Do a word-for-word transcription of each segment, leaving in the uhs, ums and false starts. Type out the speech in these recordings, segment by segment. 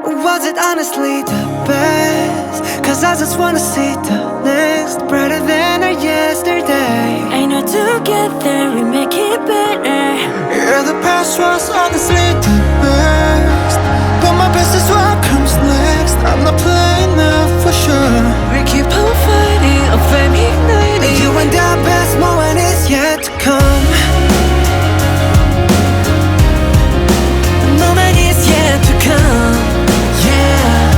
Was it honestly the best? Cause I just wanna see the next brighter than our yesterday. I know together we make it better. Yeah, the past was honestly the best, but my best is what comes next. I'm not playing now for sure. We keep on fighting, a flame igniting. You and our best moment is yet to come. Moment is yet to come. Yeah.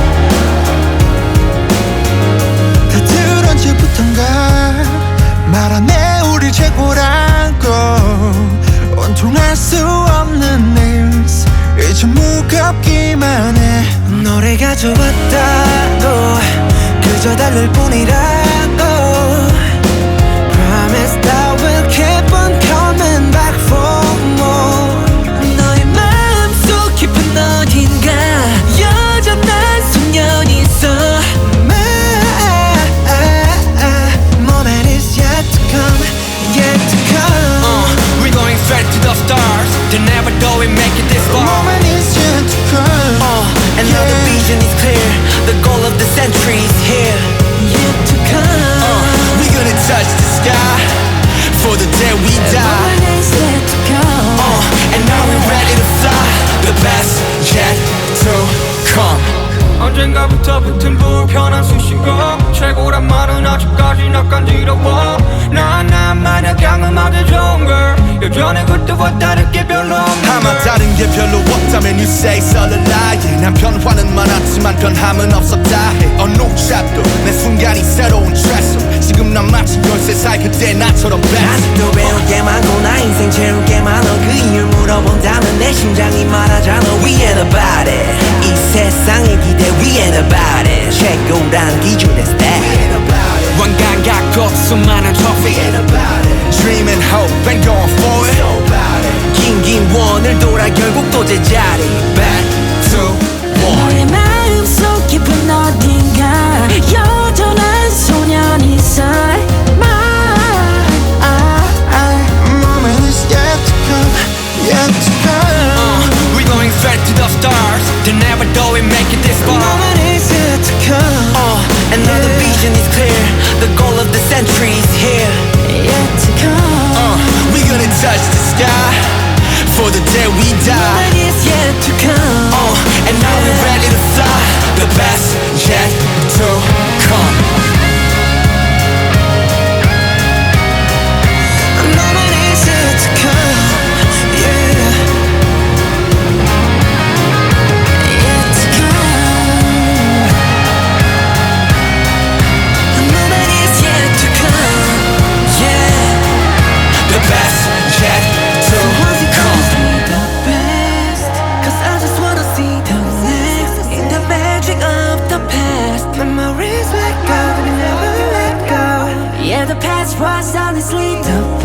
다들 언제부턴가 말하네 우리 최고라고. 온통할 수 없는 news 이제 무겁기만 해. 노래가 좋았다고 그저 다를 뿐이라고. Promise that we'll keep on coming back for more. 너의 마음속 깊은 어딘가 여전한 소년이 있어. Moment is yet to come, yet to come. uh, We're going straight to the stars. They never thought we make it this far. Moment is yet to come. uh, And now the vision is clear. The goal of the century is here. Yet to come. uh, We're gonna touch the sky for the day we die. Moment is yet to come. uh, And now we're ready to fly. The best yet to come. 언젠가부터 붙은 불편한 수식어. 최고란 말은 아직까지 낯간지러워. 난 나만의 경험하기 좋은 걸 여전히 그때와 다르게 별로 없는 아마 다른 게 별로 없다면 you say it's all a lie. 난 변화는 많았지만 변함은 없었다 해. 어느 샵도 내 순간이 새로운 트레스. 지금 난 마치 열세 살 그때 나처럼 best. 아직도 배울 게 많고 나 인생 채울 게 많아. 그 이유를 물어본다면 내 심장이 말하잖아. We ain't about it. 이 세상의 기대 We ain't about it. 최고란 기준의 stat. 완강각도 수많은 trophy. Dream and hope and going for it. 긴긴 원을 돌아 결국 또 제자리. Back to one. 너의 마음속 깊은 어딘가 여전한 소년이 있어. Moment is yet to come, yet to come. uh, We're going straight to the stars. They never thought we make it this far. Moment is yet to come. uh, And now the vision is clear. The goal of the century is here. Yet to come. uh, We're gonna touch the sky for the day we die. Moment is yet to come. uh, And now we're ready to fly. The best yet to come. Moment is yet to come, yeah. Yet to come. Moment is yet to come. Yeah. The best yet to Was it come. honestly the best? Cause I just wanna see the next in the magic of the past. Memories let go, we never let go. Yeah, the past was honestly the